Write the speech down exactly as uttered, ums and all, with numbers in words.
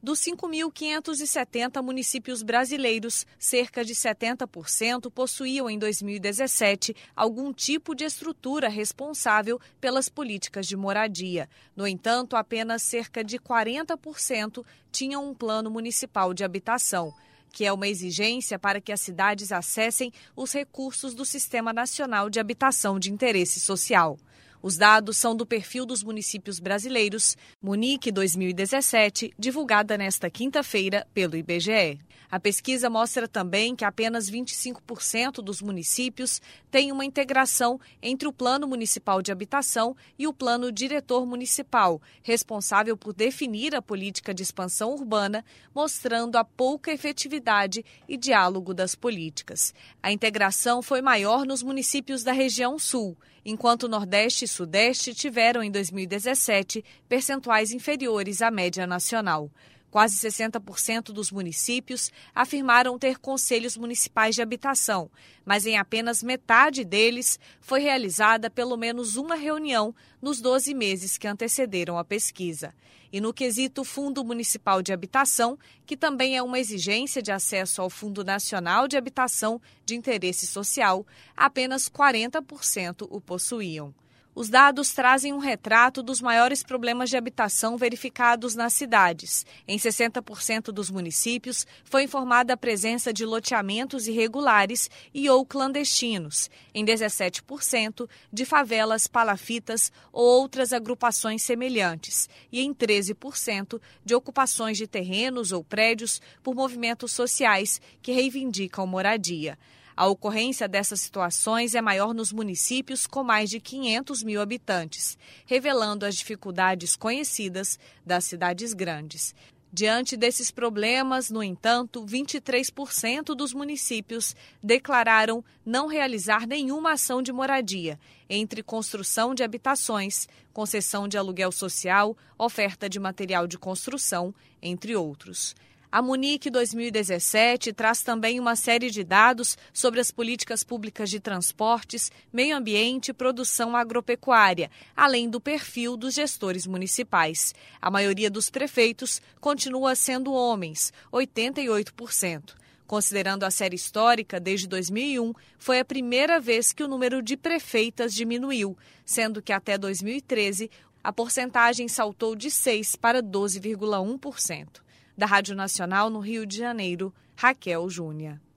Dos cinco mil quinhentos e setenta municípios brasileiros, cerca de setenta por cento possuíam em dois mil e dezessete algum tipo de estrutura responsável pelas políticas de moradia. No entanto, apenas cerca de quarenta por cento tinham um plano municipal de habitação, que é uma exigência para que as cidades acessem os recursos do Sistema Nacional de Habitação de Interesse Social. Os dados são do Perfil dos Municípios Brasileiros, Munic dois mil e dezessete, divulgada nesta quinta-feira pelo I B G E. A pesquisa mostra também que apenas vinte e cinco por cento dos municípios têm uma integração entre o Plano Municipal de Habitação e o Plano Diretor Municipal, responsável por definir a política de expansão urbana, mostrando a pouca efetividade e diálogo das políticas. A integração foi maior nos municípios da região Sul, enquanto o Nordeste e Sudeste tiveram em dois mil e dezessete percentuais inferiores à média nacional. Quase sessenta por cento dos municípios afirmaram ter conselhos municipais de habitação, mas em apenas metade deles foi realizada pelo menos uma reunião nos doze meses que antecederam a pesquisa. E no quesito Fundo Municipal de Habitação, que também é uma exigência de acesso ao Fundo Nacional de Habitação de Interesse Social, apenas quarenta por cento o possuíam. Os dados trazem um retrato dos maiores problemas de habitação verificados nas cidades. Em sessenta por cento dos municípios foi informada a presença de loteamentos irregulares e ou clandestinos, em dezessete por cento de favelas, palafitas ou outras agrupações semelhantes e em treze por cento de ocupações de terrenos ou prédios por movimentos sociais que reivindicam moradia. A ocorrência dessas situações é maior nos municípios com mais de quinhentos mil habitantes, revelando as dificuldades conhecidas das cidades grandes. Diante desses problemas, no entanto, vinte e três por cento dos municípios declararam não realizar nenhuma ação de moradia, entre construção de habitações, concessão de aluguel social, oferta de material de construção, entre outros. A Munic dois mil e dezessete traz também uma série de dados sobre as políticas públicas de transportes, meio ambiente e produção agropecuária, além do perfil dos gestores municipais. A maioria dos prefeitos continua sendo homens, oitenta e oito por cento. Considerando a série histórica, desde dois mil e um, foi a primeira vez que o número de prefeitas diminuiu, sendo que até dois mil e treze a porcentagem saltou de seis para doze vírgula um por cento. Da Rádio Nacional no Rio de Janeiro, Raquel Júnior.